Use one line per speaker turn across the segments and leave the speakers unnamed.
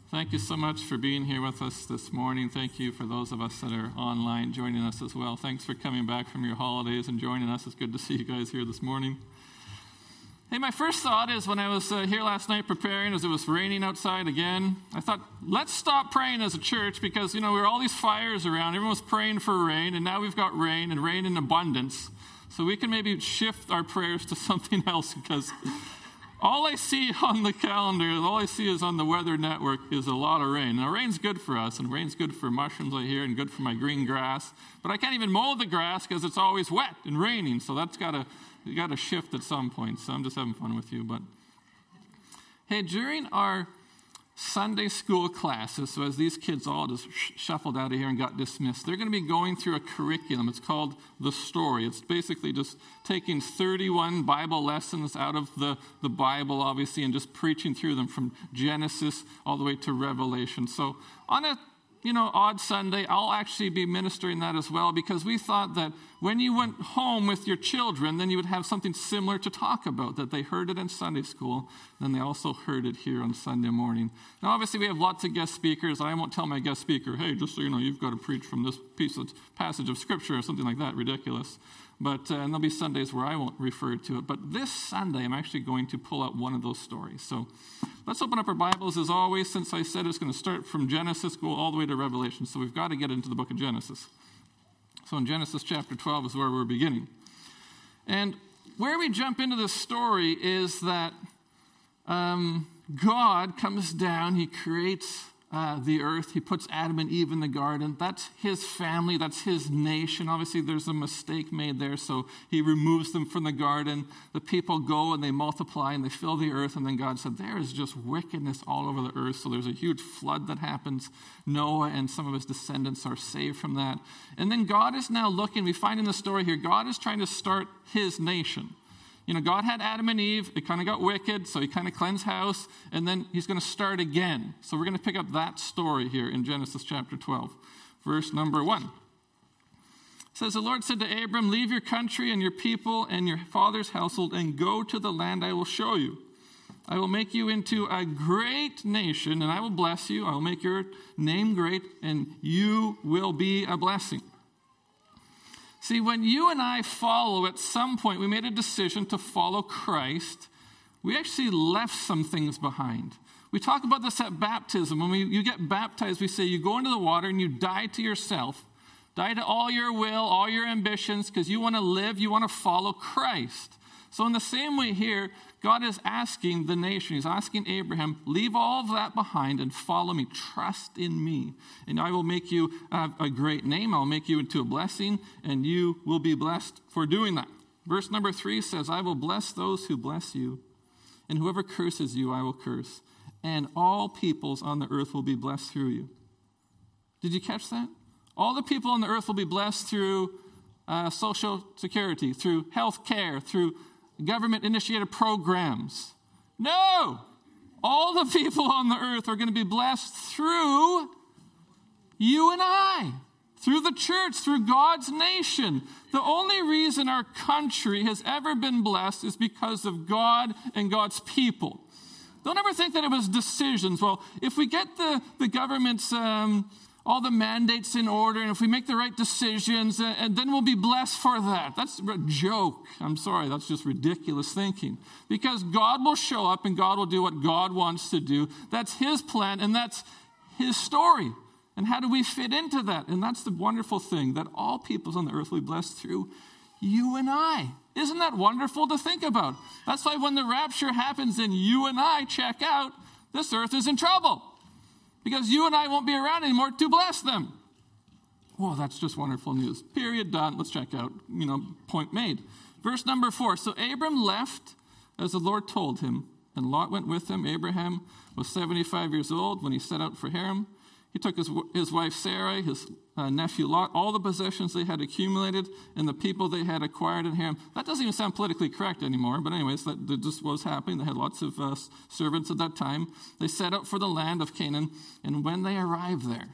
Thank you so much for being here with us this morning. Thank you for those of us that are online joining us as well. Thanks for coming back from your holidays and joining us. It's good to see you guys here this morning. Hey, my first thought is when I was here last night preparing as it was raining outside again, I thought, let's stop praying as a church because, there were all these fires around. Everyone was praying for rain, and now we've got rain and rain in abundance. So we can maybe shift our prayers to something else because all I see on the calendar, all I see is on the Weather Network is a lot of rain. Now, rain's good for us, and rain's good for mushrooms, I hear, and good for my green grass. But I can't even mow the grass because it's always wet and raining, so that's got to shift at some point. So I'm just having fun with you. But hey, during our Sunday school classes, so as these kids all just shuffled out of here and got dismissed, they're going to be going through a curriculum. It's called The Story. It's basically just taking 31 Bible lessons out of the Bible, obviously, and just preaching through them from Genesis all the way to Revelation. So on a odd Sunday, I'll actually be ministering that as well because we thought that when you went home with your children, then you would have something similar to talk about, that they heard it in Sunday school, then they also heard it here on Sunday morning. Now, obviously, we have lots of guest speakers. I won't tell my guest speaker, hey, just so you know, you've got to preach from this passage of Scripture or something like that, ridiculous. But and there'll be Sundays where I won't refer to it. But this Sunday, I'm actually going to pull out one of those stories. So let's open up our Bibles as always. Since I said it's going to start from Genesis, go all the way to Revelation. So we've got to get into the book of Genesis. So in Genesis chapter 12 is where we're beginning. And where we jump into this story is that God comes down, he creates the earth. He puts Adam and Eve in the garden. That's his family. That's his nation. Obviously, there's a mistake made there, so he removes them from the garden. The people go and they multiply and they fill the earth, and then God said, there is just wickedness all over the earth, so there's a huge flood that happens. Noah and some of his descendants are saved from that. And then God is now looking, we find in the story here, God is trying to start his nation. God had Adam and Eve. It kind of got wicked, so he kind of cleansed house, and then he's going to start again. So we're going to pick up that story here in Genesis chapter 12, verse number 1. It says, the Lord said to Abram, leave your country and your people and your father's household and go to the land I will show you. I will make you into a great nation, and I will bless you. I will make your name great, and you will be a blessing. See, when you and I follow, at some point, we made a decision to follow Christ, we actually left some things behind. We talk about this at baptism. When you get baptized, we say you go into the water and you die to yourself, die to all your will, all your ambitions, because you want to live, you want to follow Christ. So in the same way here, God is asking the nation, he's asking Abraham, leave all of that behind and follow me. Trust in me. And I will make you a great name. I'll make you into a blessing, and you will be blessed for doing that. Verse number 3 says, I will bless those who bless you, and whoever curses you, I will curse. And all peoples on the earth will be blessed through you. Did you catch that? All the people on the earth will be blessed through social security, through health care, through government-initiated programs. No! All the people on the earth are going to be blessed through you and I, through the church, through God's nation. The only reason our country has ever been blessed is because of God and God's people. Don't ever think that it was decisions. Well, if we get the government's all the mandates in order, and if we make the right decisions, and then we'll be blessed for that. That's a joke. I'm sorry, that's just ridiculous thinking. Because God will show up and God will do what God wants to do. That's his plan, and that's his story. And how do we fit into that? And that's the wonderful thing, that all peoples on the earth will be blessed through you and I. Isn't that wonderful to think about? That's why when the rapture happens and you and I check out, this earth is in trouble. Because you and I won't be around anymore to bless them. Whoa, that's just wonderful news. Period, done. Let's check out. Point made. Verse number 4. So Abram left as the Lord told him, and Lot went with him. Abraham was 75 years old when he set out for Haran. He took his wife Sarai, his nephew Lot, all the possessions they had accumulated, and the people they had acquired in Haran. That doesn't even sound politically correct anymore, but anyways, that just was happening. They had lots of servants at that time. They set out for the land of Canaan, and when they arrived there.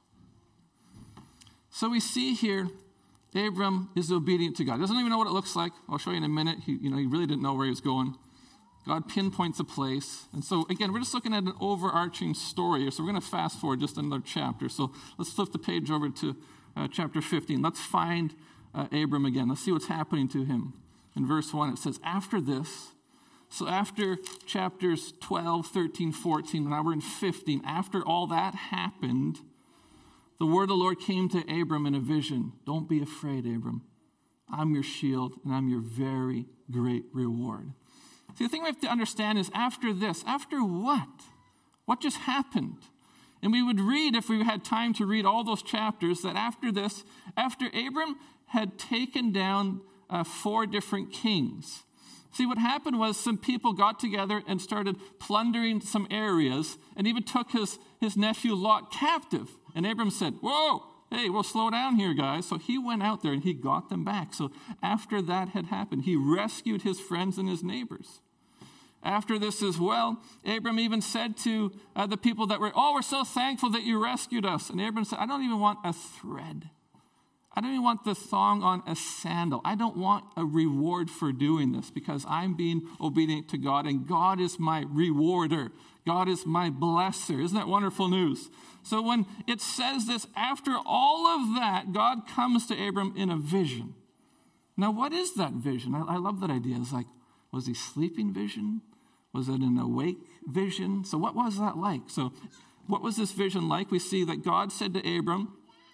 So we see here, Abram is obedient to God. He doesn't even know what it looks like. I'll show you in a minute. He really didn't know where he was going. God pinpoints a place. And so, again, we're just looking at an overarching story here. So we're going to fast forward just another chapter. So let's flip the page over to chapter 15. Let's find Abram again. Let's see what's happening to him. In verse 1, it says, after this, so after chapters 12, 13, 14, now we're in 15, after all that happened, the word of the Lord came to Abram in a vision. Don't be afraid, Abram. I'm your shield, and I'm your very great reward. See, the thing we have to understand is after this, after what? What just happened? And we would read, if we had time to read all those chapters, that after this, after Abram had taken down 4 different kings. See, what happened was some people got together and started plundering some areas and even took his nephew Lot captive. And Abram said, whoa, hey, we'll slow down here, guys. So he went out there and he got them back. So after that had happened, he rescued his friends and his neighbors. After this as well, Abram even said to the people that were, we're so thankful that you rescued us. And Abram said, I don't even want a thread. I don't even want the thong on a sandal. I don't want a reward for doing this because I'm being obedient to God and God is my rewarder. God is my blesser. Isn't that wonderful news? So when it says this, after all of that, God comes to Abram in a vision. Now, what is that vision? I love that idea. It's like, was he sleeping vision? Was it an awake vision? So what was that like? So what was this vision like? We see that God said to Abram,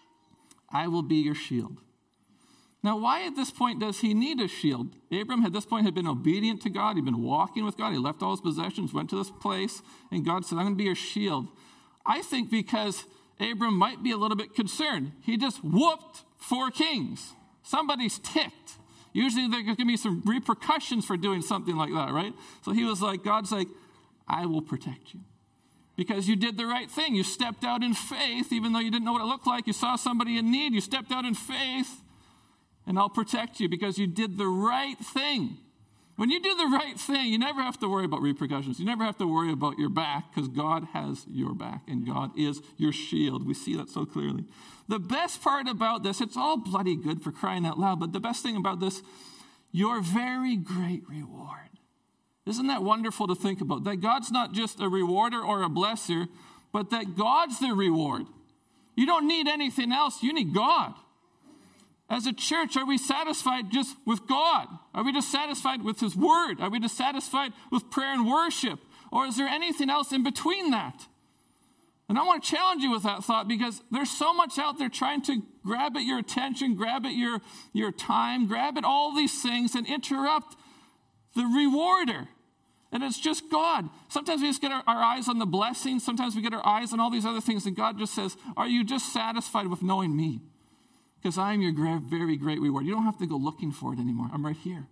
I will be your shield. Now, why at this point does he need a shield? Abram at this point had been obedient to God. He'd been walking with God. He left all his possessions, went to this place, and God said, I'm going to be your shield. I think because Abram might be a little bit concerned. He just whooped 4 kings. Somebody's ticked. Usually there can be some repercussions for doing something like that, right? So he was like, God's like, I will protect you. Because you did the right thing. You stepped out in faith, even though you didn't know what it looked like. You saw somebody in need. You stepped out in faith, and I'll protect you because you did the right thing. When you do the right thing, you never have to worry about repercussions. You never have to worry about your back because God has your back, and God is your shield. We see that so clearly. The best part about this, it's all bloody good for crying out loud, but the best thing about this, your very great reward. Isn't that wonderful to think about? That God's not just a rewarder or a blesser, but that God's the reward. You don't need anything else. You need God. As a church, are we satisfied just with God? Are we just satisfied with His Word? Are we just satisfied with prayer and worship? Or is there anything else in between that? And I want to challenge you with that thought because there's so much out there trying to grab at your attention, grab at your time, grab at all these things and interrupt the rewarder. And it's just God. Sometimes we just get our eyes on the blessings. Sometimes we get our eyes on all these other things. And God just says, are you just satisfied with knowing me? Because I'm your very great reward. You don't have to go looking for it anymore. I'm right here.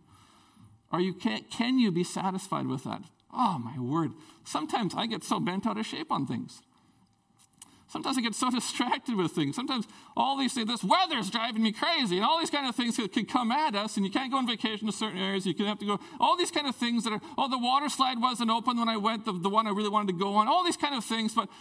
Can you be satisfied with that? Oh, my word. Sometimes I get so bent out of shape on things. Sometimes I get so distracted with things. Sometimes all these things, this weather's driving me crazy, and all these kind of things can come at us, and you can't go on vacation to certain areas. You can have to go, all these kind of things that are, the water slide wasn't open when I went, the one I really wanted to go on, all these kind of things. But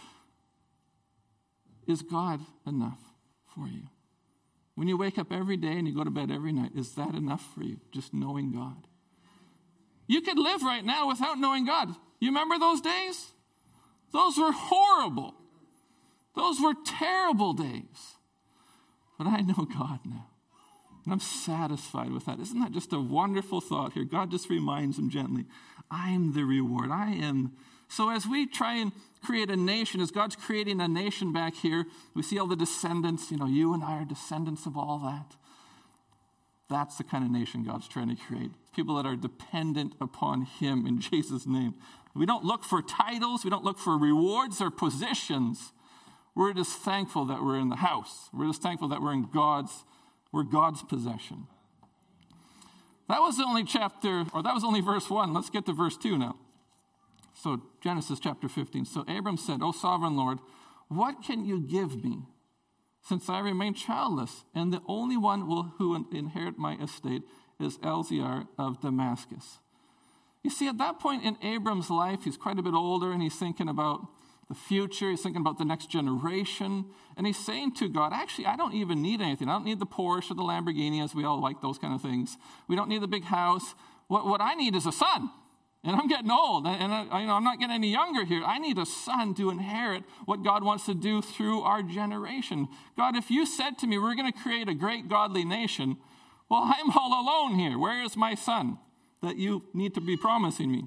is God enough for you? When you wake up every day and you go to bed every night, is that enough for you, just knowing God? You could live right now without knowing God. You remember those days? Those were horrible. Those were terrible days. But I know God now. And I'm satisfied with that. Isn't that just a wonderful thought here? God just reminds him gently, I'm the reward. I am. So as we try and create a nation, as God's creating a nation back here, we see all the descendants, you and I are descendants of all that. That's the kind of nation God's trying to create. People that are dependent upon him in Jesus' name. We don't look for titles. We don't look for rewards or positions. We're just thankful that we're in the house. We're just thankful that we're God's possession. That was only verse 1. Let's get to verse 2 now. So Genesis chapter 15. So Abram said, O sovereign Lord, what can you give me since I remain childless? And the only one who inherit my estate is Eliezer of Damascus. You see, at that point in Abram's life, he's quite a bit older and he's thinking about the future. He's thinking about the next generation. And he's saying to God, actually, I don't even need anything. I don't need the Porsche or the Lamborghini, as we all like those kind of things. We don't need the big house. What I need is a son. And I'm getting old, and I'm not getting any younger here. I need a son to inherit what God wants to do through our generation. God, if you said to me, we're going to create a great godly nation, well, I'm all alone here. Where is my son that you need to be promising me?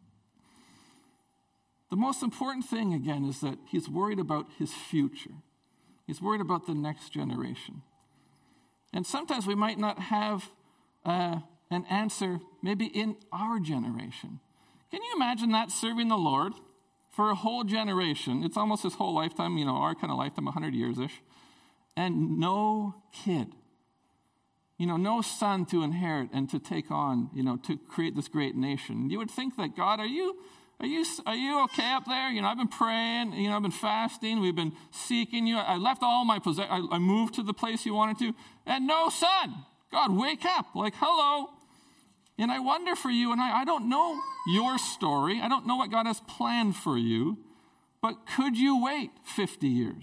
The most important thing, again, is that he's worried about his future. He's worried about the next generation. And sometimes we might not have an answer maybe in our generation. Can you imagine that, serving the Lord for a whole generation? It's almost his whole lifetime, our kind of lifetime, 100 years-ish, and no kid. No son to inherit and to take on, to create this great nation. You would think that, God, are you okay up there? I've been praying, I've been fasting, we've been seeking you. I left all my possessions, I moved to the place you wanted to, and no son. God, wake up. Like, hello. And I wonder for you, and I don't know your story. I don't know what God has planned for you, but could you wait 50 years?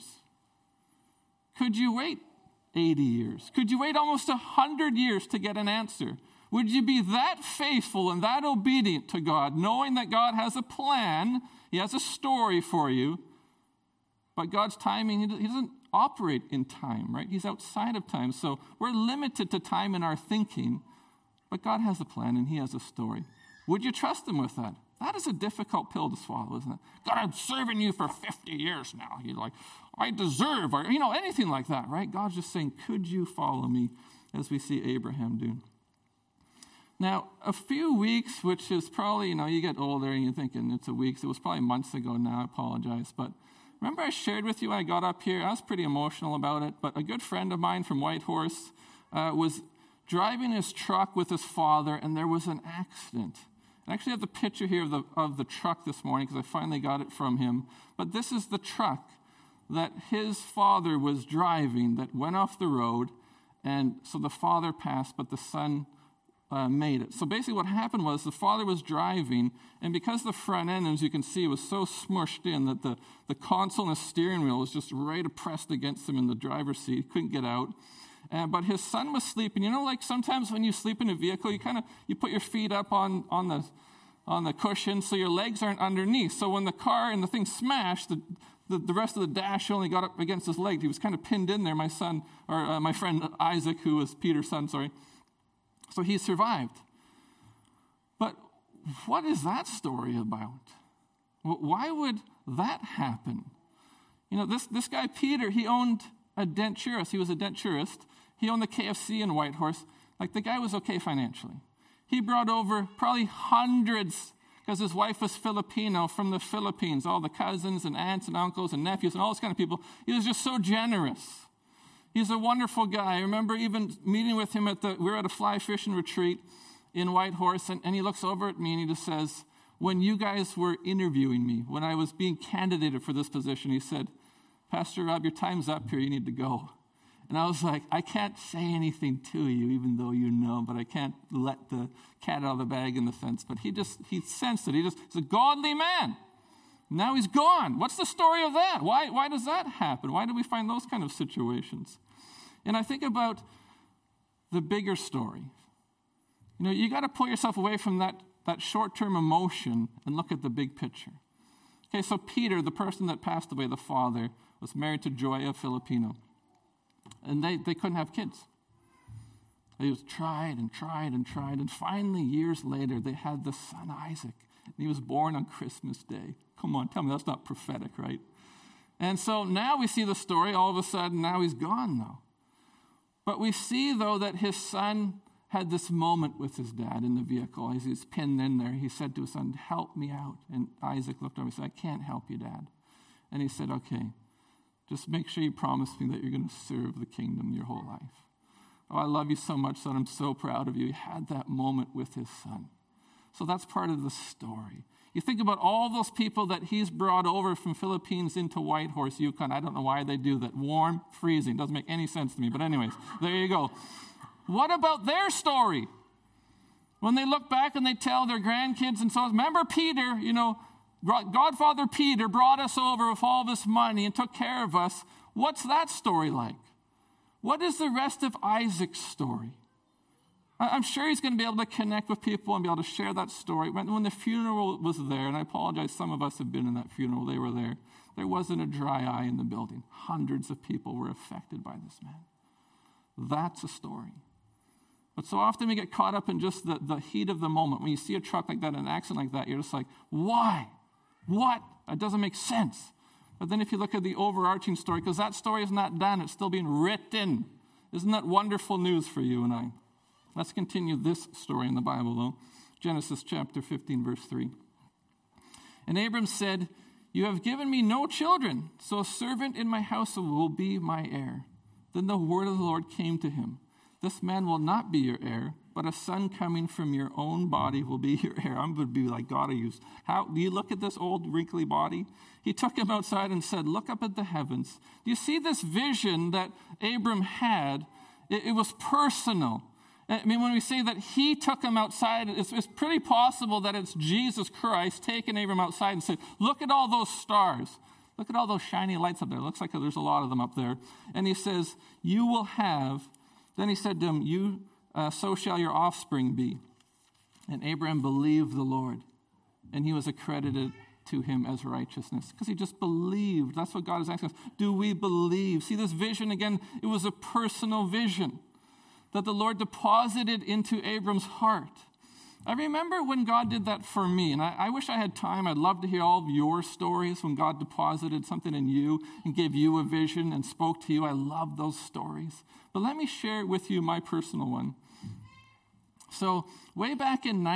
Could you wait 80 years? Could you wait almost 100 years to get an answer? Would you be that faithful and that obedient to God, knowing that God has a plan, he has a story for you, but God's timing, he doesn't operate in time, right? He's outside of time. So we're limited to time in our thinking, but God has a plan and he has a story. Would you trust him with that? That is a difficult pill to swallow, isn't it? God, I'm serving you for 50 years now. You're like, I deserve, or, anything like that, right? God's just saying, could you follow me, as we see Abraham do? Now, a few weeks, which is probably, you get older and you're thinking it's a week. It was probably months ago now, I apologize. But remember I shared with you when I got up here, I was pretty emotional about it, but a good friend of mine from Whitehorse was driving his truck with his father, and there was an accident. I actually have the picture here of the truck this morning because I finally got it from him. But this is the truck that his father was driving that went off the road, and so the father passed, but the son made it. So basically what happened was the father was driving, and because the front end, as you can see, was so smushed in that the console and the steering wheel was just right pressed against him in the driver's seat. He couldn't get out. But his son was sleeping. Like sometimes when you sleep in a vehicle, you put your feet up on the cushion so your legs aren't underneath. So when the car and the thing smashed, the rest of the dash only got up against his leg. He was kind of pinned in there, my friend Isaac, who was Peter's son, sorry. So he survived. But what is that story about? Why would that happen? This guy, Peter, he owned a denturist. He was a denturist. He owned the KFC in Whitehorse. Like, the guy was okay financially. He brought over probably hundreds, because his wife was Filipino, from the Philippines, all the cousins and aunts and uncles and nephews and all those kind of people. He was just so generous. He's a wonderful guy. I remember even meeting with him we were at a fly fishing retreat in Whitehorse, and he looks over at me and he just says, when you guys were interviewing me, when I was being candidated for this position, he said, Pastor Rob, your time's up here. You need to go. And I was like, I can't say anything to you, even though you know, but I can't let the cat out of the bag in the sense. But he sensed it. He's a godly man. Now he's gone. What's the story of that? Why does that happen? Why do we find those kind of situations? And I think about the bigger story. You got to pull yourself away from that short-term emotion and look at the big picture. Okay, so Peter, the person that passed away, the father, was married to Joya, Filipino. And they couldn't have kids. They just tried and tried and tried. And finally, years later, they had the son Isaac. And he was born on Christmas Day. Come on, tell me that's not prophetic, right? And so now we see the story. All of a sudden, now he's gone, though. But we see, though, that his son had this moment with his dad in the vehicle. As he's pinned in there, he said to his son, help me out. And Isaac looked over and said, I can't help you, Dad. And he said, okay, just make sure you promise me that you're going to serve the kingdom your whole life. Oh, I love you so much, son. I'm so proud of you. He had that moment with his son. So that's part of the story. You think about all those people that he's brought over from Philippines into Whitehorse, Yukon. I don't know why they do that. Warm, freezing. Doesn't make any sense to me. But anyways, there you go. What about their story? When they look back and they tell their grandkids and so on, remember Peter, Godfather Peter brought us over with all this money and took care of us. What's that story like? What is the rest of Isaac's story? I'm sure he's going to be able to connect with people and be able to share that story. When the funeral was there, and I apologize, some of us have been in that funeral, they were there. There wasn't a dry eye in the building. Hundreds of people were affected by this man. That's a story. But so often we get caught up in just the heat of the moment. When you see a truck like that, an accident like that, you're just like, why? What? That doesn't make sense. But then if you look at the overarching story, because that story is not done, it's still being written. Isn't that wonderful news for you and I? Let's continue this story in the Bible, though. Genesis chapter 15, verse 3. And Abram said, "You have given me no children, so a servant in my house will be my heir." Then the word of the Lord came to him. "This man will not be your heir, but a son coming from your own body will be your heir." I'm going to be like God I used. How do you look at this old wrinkly body? He took him outside and said, "Look up at the heavens." Do you see this vision that Abram had? It was personal. I mean, when we say that he took him outside, it's pretty possible that it's Jesus Christ taking Abram outside and said, "Look at all those stars. Look at all those shiny lights up there. It looks like there's a lot of them up there." And he says, "You will have," then he said to him, "So shall your offspring be." And Abraham believed the Lord, and he was accredited to him as righteousness. Because he just believed. That's what God is asking us. Do we believe? See, this vision, again, it was a personal vision that the Lord deposited into Abram's heart. I remember when God did that for me, and I wish I had time. I'd love to hear all of your stories when God deposited something in you and gave you a vision and spoke to you. I love those stories. But let me share with you my personal one. So way back in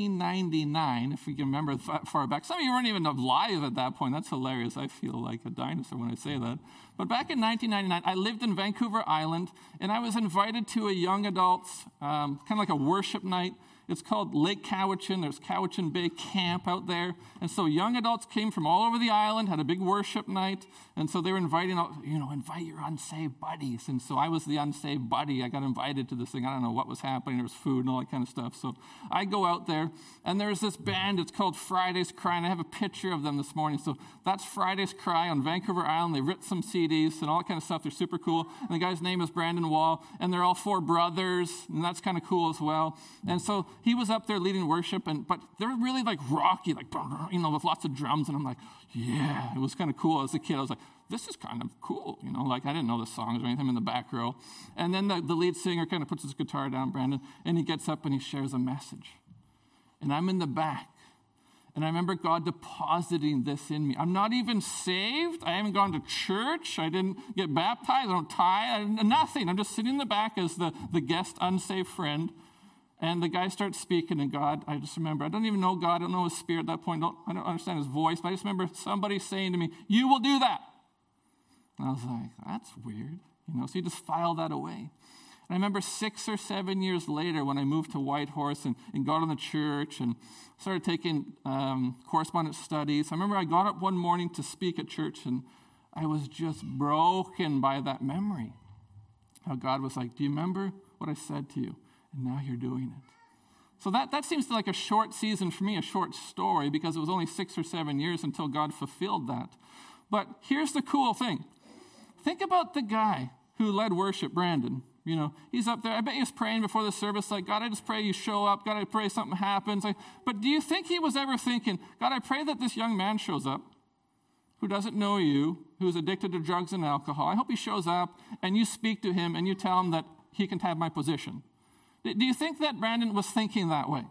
1999, if we can remember far back, some of you weren't even alive at that point. That's hilarious. I feel like a dinosaur when I say that. But back in 1999, I lived in Vancouver Island, and I was invited to a young adults, kind of like a worship night. It's called Lake Cowichan. There's Cowichan Bay Camp out there. And so young adults came from all over the island, had a big worship night. And so they were inviting, invite your unsaved buddies. And so I was the unsaved buddy. I got invited to this thing. I don't know what was happening. There was food and all that kind of stuff. So I go out there, and there's this band. It's called Friday's Cry, and I have a picture of them this morning. So that's Friday's Cry on Vancouver Island. They writ some CDs and all that kind of stuff. They're super cool. And the guy's name is Brandon Wall, and they're all four brothers, and that's kind of cool as well. And so he was up there leading worship, but they were really like rocky, like, with lots of drums. And I'm like, yeah, it was kind of cool as a kid. I was like, this is kind of cool, like I didn't know the songs or anything. I'm in the back row. And then the lead singer kind of puts his guitar down, Brandon, and he gets up and he shares a message. And I'm in the back. And I remember God depositing this in me. I'm not even saved. I haven't gone to church. I didn't get baptized. I don't tithe. Nothing. I'm just sitting in the back as the guest unsaved friend. And the guy starts speaking, and God, I just remember, I don't even know God. I don't know his spirit at that point. I don't understand his voice. But I just remember somebody saying to me, "You will do that." And I was like, that's weird. So you just file that away. And I remember 6 or 7 years later when I moved to Whitehorse and got in the church and started taking correspondence studies. I remember I got up one morning to speak at church, and I was just broken by that memory. How God was like, "Do you remember what I said to you? And now you're doing it." So that seems like a short season for me, a short story, because it was only 6 or 7 years until God fulfilled that. But here's the cool thing. Think about the guy who led worship, Brandon. He's up there. I bet he was praying before the service, like, "God, I just pray you show up. God, I pray something happens." But do you think he was ever thinking, "God, I pray that this young man shows up who doesn't know you, who's addicted to drugs and alcohol. I hope he shows up and you speak to him and you tell him that he can have my position"? Do you think that Brandon was thinking that way?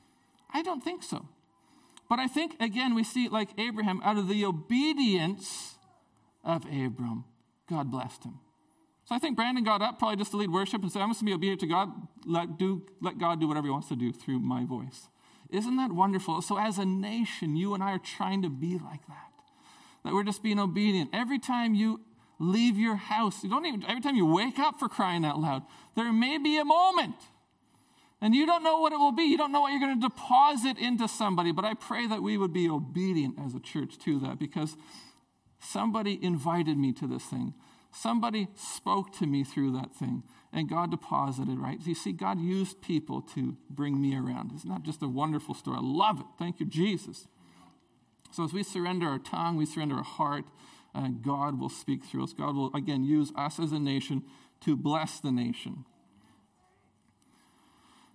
I don't think so. But I think, again, we see like Abraham, out of the obedience of Abram, God blessed him. So I think Brandon got up probably just to lead worship and said, "I'm just going to be obedient to God. Let God do whatever he wants to do through my voice." Isn't that wonderful? So as a nation, you and I are trying to be like that. That we're just being obedient. Every time you leave your house, every time you wake up, for crying out loud, there may be a moment. And you don't know what it will be. You don't know what you're going to deposit into somebody. But I pray that we would be obedient as a church to that, because somebody invited me to this thing. Somebody spoke to me through that thing. And God deposited, right? You see, God used people to bring me around. It's not just a wonderful story. I love it. Thank you, Jesus. So as we surrender our tongue, we surrender our heart, God will speak through us. God will, again, use us as a nation to bless the nation.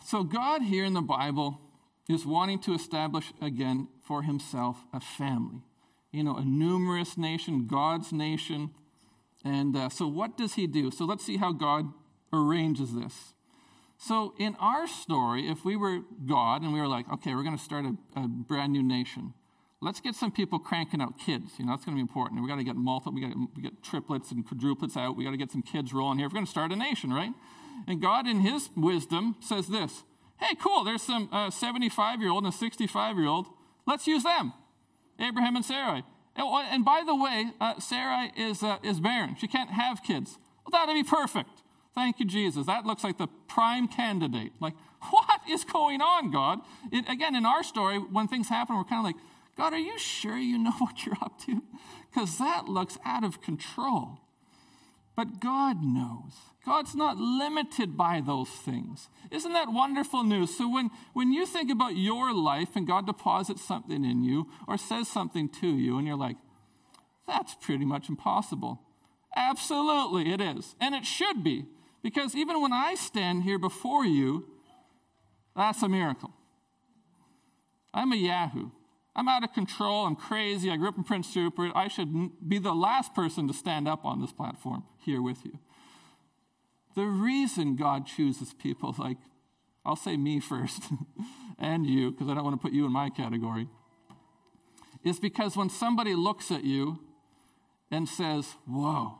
So God here in the Bible is wanting to establish again for himself a family. A numerous nation, God's nation. And so what does he do? So let's see how God arranges this. So in our story, if we were God and we were like, okay, we're going to start a brand new nation, let's get some people cranking out kids. That's going to be important. We got to get we got to get triplets and quadruplets out. We got to get some kids rolling here. We're going to start a nation, right? And God, in his wisdom, says this: hey, cool, there's some 75-year-old and a 65-year-old. Let's use them, Abraham and Sarai. And by the way, Sarai is barren. She can't have kids. Well, that'd be perfect. Thank you, Jesus. That looks like the prime candidate. Like, what is going on, God? Again, in our story, when things happen, we're kind of like, God, are you sure you know what you're up to? Because that looks out of control. But God knows. God's not limited by those things. Isn't that wonderful news? So when you think about your life and God deposits something in you or says something to you and you're like, that's pretty much impossible. Absolutely, it is. And it should be. Because even when I stand here before you, that's a miracle. I'm a yahoo. I'm out of control. I'm crazy. I grew up in Prince Rupert. I should be the last person to stand up on this platform here with you. The reason God chooses people like, I'll say me first, and you, because I don't want to put you in my category, is because when somebody looks at you and says, whoa,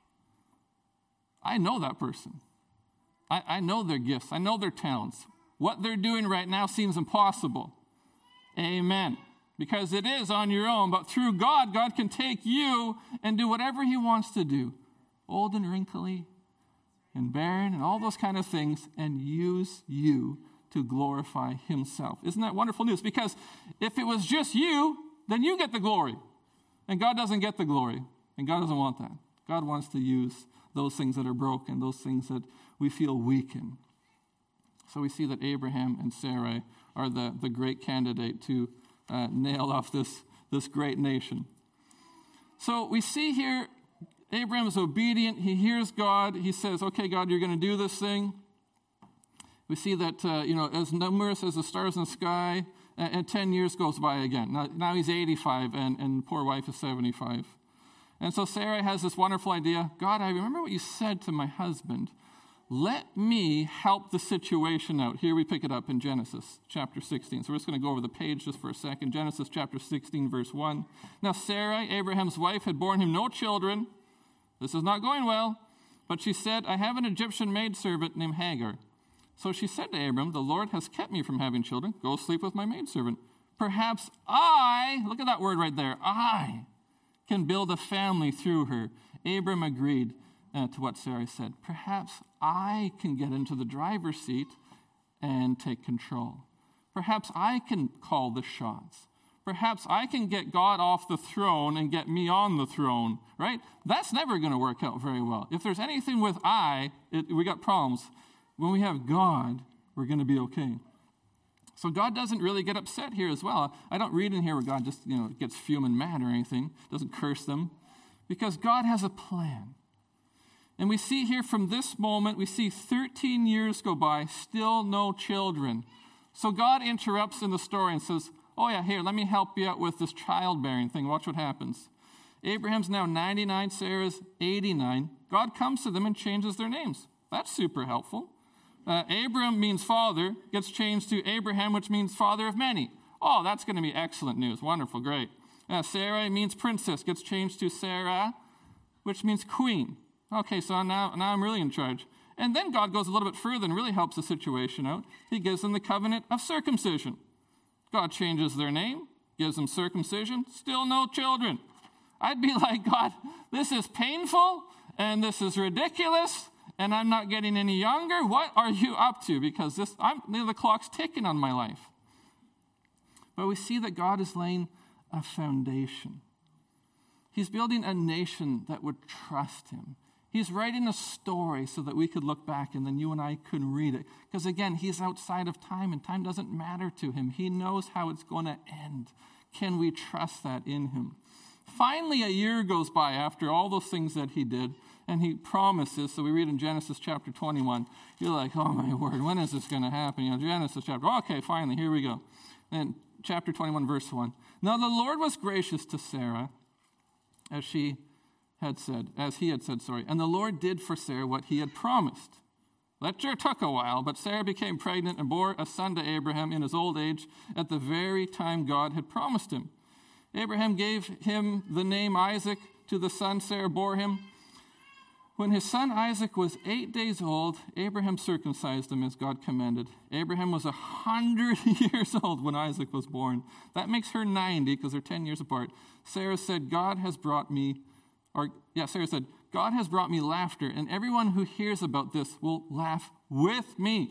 I know that person. I know their gifts. I know their talents. What they're doing right now seems impossible. Amen. Because it is on your own, but through God, God can take you and do whatever he wants to do. Old and wrinkly and barren and all those kind of things, and use you to glorify himself. Isn't that wonderful news? Because if it was just you, then you get the glory. And God doesn't get the glory. And God doesn't want that. God wants to use those things that are broken, those things that we feel weak in. So we see that Abraham and Sarai are the great candidate to nail off this great nation. So we see here Abraham is obedient. He hears God. He says, okay, God, you're going to do this thing. We see that, as numerous as the stars in the sky, and 10 years goes by again. Now he's 85, and poor wife is 75. And so Sarah has this wonderful idea. God, I remember what you said to my husband. Let me help the situation out. Here we pick it up in Genesis chapter 16. So we're just going to go over the page just for a second. Genesis chapter 16, verse 1. Now Sarai, Abraham's wife, had borne him no children. This is not going well. But she said, I have an Egyptian maidservant named Hagar. So she said to Abram, the Lord has kept me from having children. Go sleep with my maidservant. Perhaps I, look at that word right there, I can build a family through her. Abram agreed to what Sarai said. Perhaps I can get into the driver's seat and take control. Perhaps I can call the shots. Perhaps I can get God off the throne and get me on the throne, right? That's never going to work out very well. If there's anything with we got problems. When we have God, we're going to be okay. So God doesn't really get upset here as well. I don't read in here where God just, gets fuming mad or anything, doesn't curse them, because God has a plan. And we see here from this moment, we see 13 years go by, still no children. So God interrupts in the story and says, oh yeah, here, let me help you out with this childbearing thing. Watch what happens. Abraham's now 99, Sarah's 89. God comes to them and changes their names. That's super helpful. Abram means father, gets changed to Abraham, which means father of many. Oh, that's going to be excellent news. Wonderful, great. Sarai means princess, gets changed to Sarah, which means queen. Okay, so now I'm really in charge. And then God goes a little bit further and really helps the situation out. He gives them the covenant of circumcision. God changes their name, gives them circumcision, still no children. I'd be like, God, this is painful, and this is ridiculous, and I'm not getting any younger. What are you up to? Because the clock's ticking on my life. But we see that God is laying a foundation. He's building a nation that would trust him. He's writing a story so that we could look back and then you and I could read it. Because again, he's outside of time and time doesn't matter to him. He knows how it's going to end. Can we trust that in him? Finally, a year goes by after all those things that he did, and he promises. So we read in Genesis chapter 21. You're like, oh my word, when is this going to happen? Genesis chapter, okay, finally, here we go. And chapter 21, verse 1. Now the Lord was gracious to Sarah, as he had said, and the Lord did for Sarah what he had promised. That sure took a while, but Sarah became pregnant and bore a son to Abraham in his old age at the very time God had promised him. Abraham gave him the name Isaac to the son Sarah bore him. When his son Isaac was 8 days old, Abraham circumcised him as God commanded. Abraham was 100 years old when Isaac was born. That makes her 90 because they're 10 years apart. Sarah said, God has brought me laughter, and everyone who hears about this will laugh with me.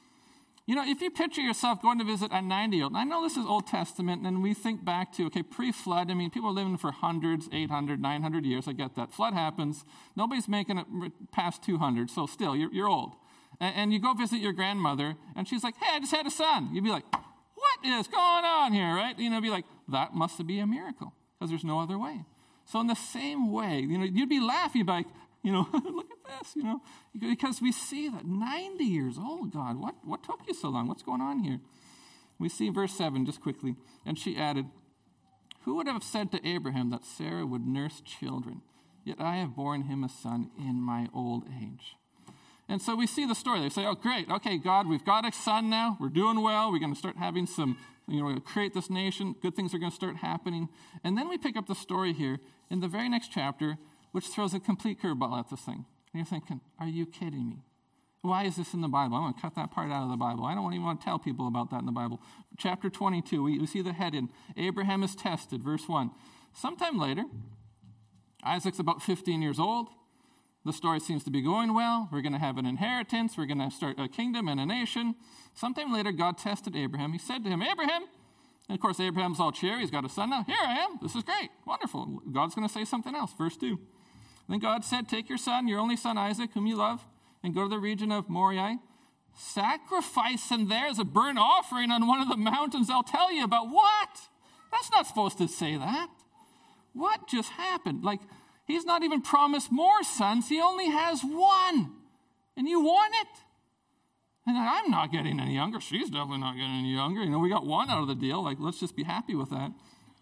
If you picture yourself going to visit a 90-year-old, I know this is Old Testament, and we think back to, pre-flood, people are living for hundreds, 800, 900 years, I get that. Flood happens, nobody's making it past 200, so still, you're old. And you go visit your grandmother, and she's like, hey, I just had a son. You'd be like, what is going on here, right? Be like, that must be a miracle, because there's no other way. So in the same way, you'd be laughing like, look at this, because we see that 90 years old, God, what took you so long? What's going on here? We see verse 7 just quickly. And she added, who would have said to Abraham that Sarah would nurse children? Yet I have borne him a son in my old age. And so we see the story. They say, oh, great. Okay, God, we've got a son now. We're doing well. We're going to start having some, we're going to create this nation. Good things are going to start happening. And then we pick up the story here in the very next chapter, which throws a complete curveball at this thing. And you're thinking, are you kidding me? Why is this in the Bible? I'm going to cut that part out of the Bible. I don't even want to tell people about that in the Bible. Chapter 22, we see the head in. Abraham is tested, verse 1. Sometime later, Isaac's about 15 years old. The story seems to be going well. We're going to have an inheritance. We're going to start a kingdom and a nation. Sometime later, God tested Abraham. He said to him, Abraham. And of course, Abraham's all cheery. He's got a son now. Here I am. This is great. Wonderful. God's going to say something else. Verse 2. Then God said, take your son, your only son Isaac, whom you love, and go to the region of Moriah. Sacrifice him there as a burnt offering on one of the mountains I'll tell you about. What? That's not supposed to say that. What just happened? He's not even promised more sons. He only has one. And you want it? And I'm not getting any younger. She's definitely not getting any younger. We got one out of the deal. Let's just be happy with that.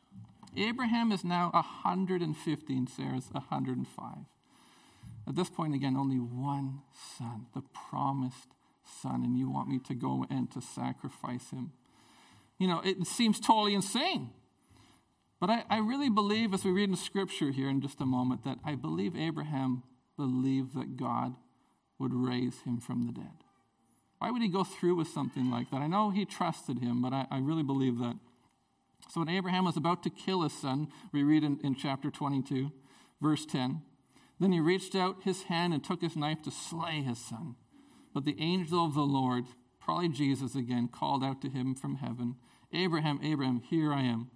Abraham is now 115. Sarah's 105. At this point, again, only one son, the promised son, and you want me to go and to sacrifice him. It seems totally insane. But I really believe, as we read in Scripture here in just a moment, that I believe Abraham believed that God would raise him from the dead. Why would he go through with something like that? I know he trusted him, but I really believe that. So when Abraham was about to kill his son, we read in chapter 22, verse 10, then he reached out his hand and took his knife to slay his son. But the angel of the Lord, probably Jesus again, called out to him from heaven, Abraham, Abraham, here I am.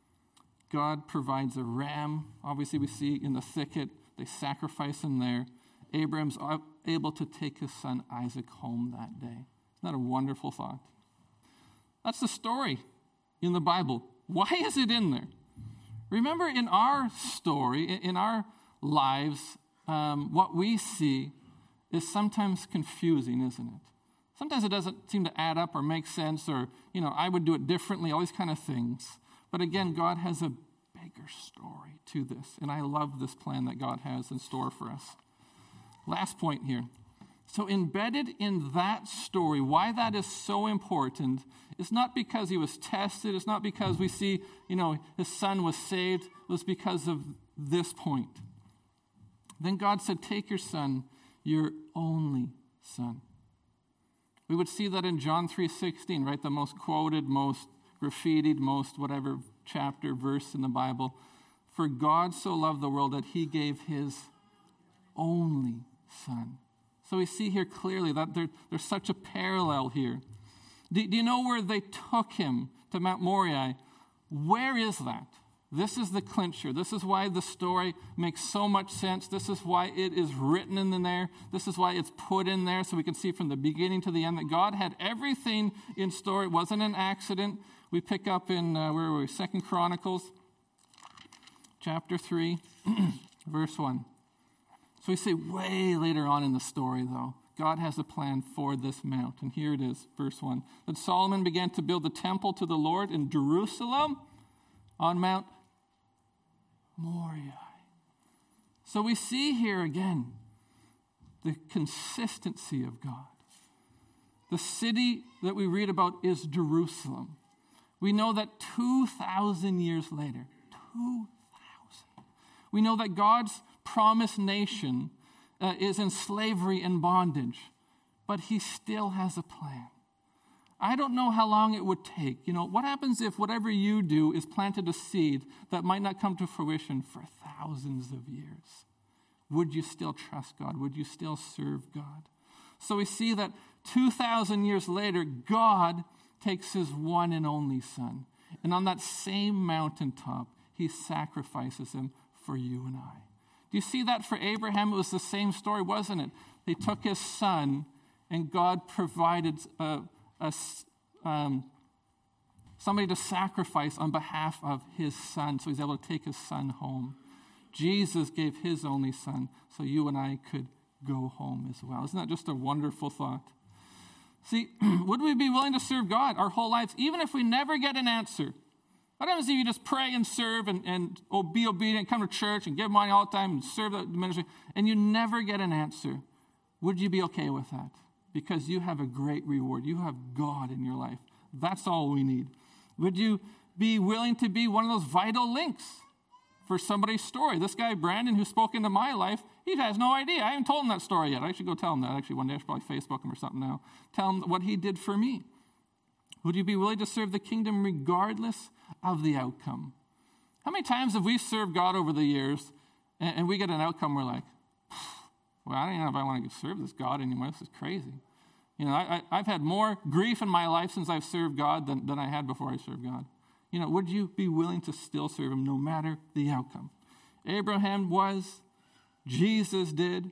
God provides a ram. Obviously, we see in the thicket, they sacrifice him there. Abraham's able to take his son Isaac home that day. Isn't that a wonderful thought? That's the story in the Bible. Why is it in there? Remember, in our story, in our lives, what we see is sometimes confusing, isn't it? Sometimes it doesn't seem to add up or make sense, or, I would do it differently, all these kind of things. But again, God has a bigger story to this, and I love this plan that God has in store for us. Last point here. So embedded in that story, why that is so important is not because he was tested. It's not because we see, his son was saved. It was because of this point. Then God said, take your son, your only son. We would see that in John 3:16, right? The most quoted, most graffitied, most whatever chapter, verse in the Bible. For God so loved the world that he gave his only son. So we see here clearly that there's such a parallel here. Do you know where they took him to Mount Moriah? Where is that? This is the clincher. This is why the story makes so much sense. This is why it is written in there. This is why it's put in there so we can see from the beginning to the end that God had everything in store. It wasn't an accident. We pick up in, 2 Chronicles. chapter 3, verse 1. So we see way later on in the story, though, God has a plan for this mount. And here it is, verse 1. That Solomon began to build the temple to the Lord in Jerusalem on Mount Moriah. So we see here again the consistency of God. The city that we read about is Jerusalem. We know that 2,000 years later, 2,000, we know that God's promised nation is in slavery and bondage, but he still has a plan. I don't know how long it would take. What happens if whatever you do is planted a seed that might not come to fruition for thousands of years? Would you still trust God? Would you still serve God? So we see that 2,000 years later, God takes his one and only son. And on that same mountaintop, he sacrifices him for you and I. Do you see that for Abraham? It was the same story, wasn't it? They took his son, and God provided somebody to sacrifice on behalf of his son, so he's able to take his son home. Jesus gave his only son so you and I could go home as well. Isn't that just a wonderful thought? See, would we be willing to serve God our whole lives, even if we never get an answer? What happens if you just pray and serve and be obedient, come to church and give money all the time and serve the ministry, and you never get an answer? Would you be okay with that? Because you have a great reward. You have God in your life. That's all we need. Would you be willing to be one of those vital links for somebody's story? This guy, Brandon, who spoke into my life, he has no idea. I haven't told him that story yet. I should go tell him that. Actually, one day I should probably Facebook him or something now. Tell him what he did for me. Would you be willing to serve the kingdom regardless of the outcome? How many times have we served God over the years and we get an outcome we're like, well, I don't know if I want to serve this God anymore. This is crazy. I've had more grief in my life since I've served God than I had before I served God. Would you be willing to still serve him no matter the outcome? Abraham was, Jesus did,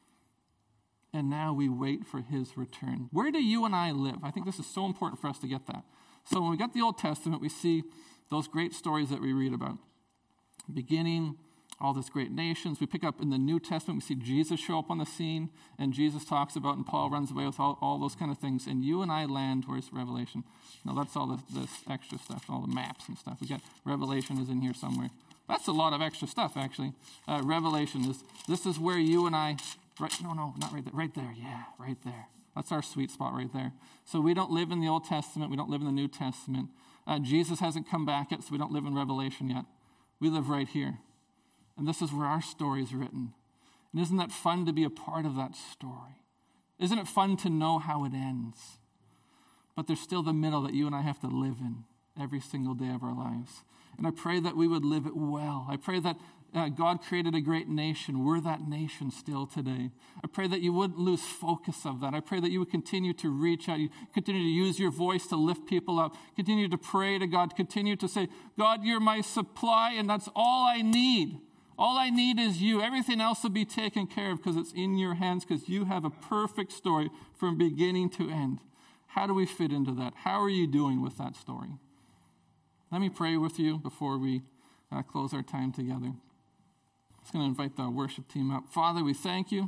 and now we wait for his return. Where do you and I live? I think this is so important for us to get that. So when we got the Old Testament, we see those great stories that we read about. Beginning, all these great nations. We pick up in the New Testament, we see Jesus show up on the scene, and Jesus talks about, and Paul runs away with all those kind of things. And you and I land, where's Revelation? No, that's all this extra stuff, all the maps and stuff. We got Revelation is in here somewhere. That's a lot of extra stuff, actually. Revelation this is where you and I, not right there, right there, yeah, right there. That's our sweet spot right there. So we don't live in the Old Testament, we don't live in the New Testament. Jesus hasn't come back yet, so we don't live in Revelation yet. We live right here. And this is where our story is written. And isn't that fun to be a part of that story? Isn't it fun to know how it ends? But there's still the middle that you and I have to live in every single day of our lives. And I pray that we would live it well. I pray that God created a great nation. We're that nation still today. I pray that you wouldn't lose focus of that. I pray that you would continue to reach out. You continue to use your voice to lift people up. Continue to pray to God. Continue to say, God, you're my supply, and that's all I need. All I need is you. Everything else will be taken care of because it's in your hands, because you have a perfect story from beginning to end. How do we fit into that? How are you doing with that story? Let me pray with you before we close our time together. I'm just going to invite the worship team up. Father, we thank you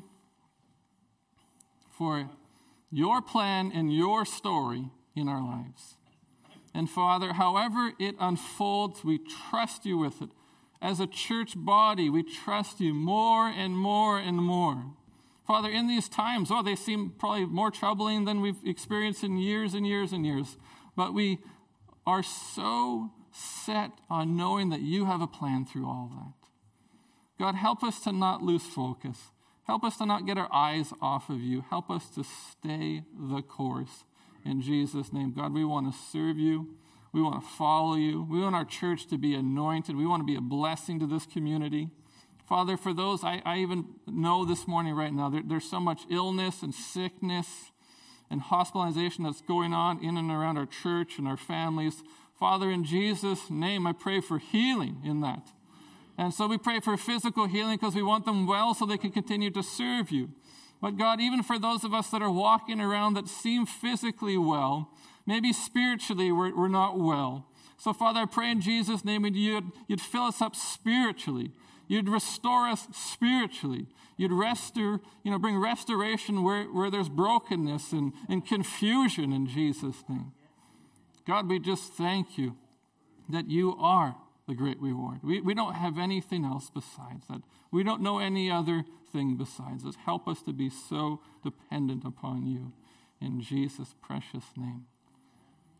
for your plan and your story in our lives. And Father, however it unfolds, we trust you with it. As a church body, we trust you more and more and more. Father, in these times, they seem probably more troubling than we've experienced in years and years and years. But we are so set on knowing that you have a plan through all that. God, help us to not lose focus. Help us to not get our eyes off of you. Help us to stay the course. In Jesus' name, God, we want to serve you. We want to follow you. We want our church to be anointed. We want to be a blessing to this community. Father, for those, I even know this morning right now, there's so much illness and sickness and hospitalization that's going on in and around our church and our families. Father, in Jesus' name, I pray for healing in that. And so we pray for physical healing because we want them well so they can continue to serve you. But God, even for those of us that are walking around that seem physically well, maybe spiritually we're not well. So, Father, I pray in Jesus' name you'd fill us up spiritually. You'd restore us spiritually. You'd bring restoration where there's brokenness and confusion in Jesus' name. God, we just thank you that you are the great reward. We don't have anything else besides that. We don't know any other thing besides this. Help us to be so dependent upon you. In Jesus' precious name.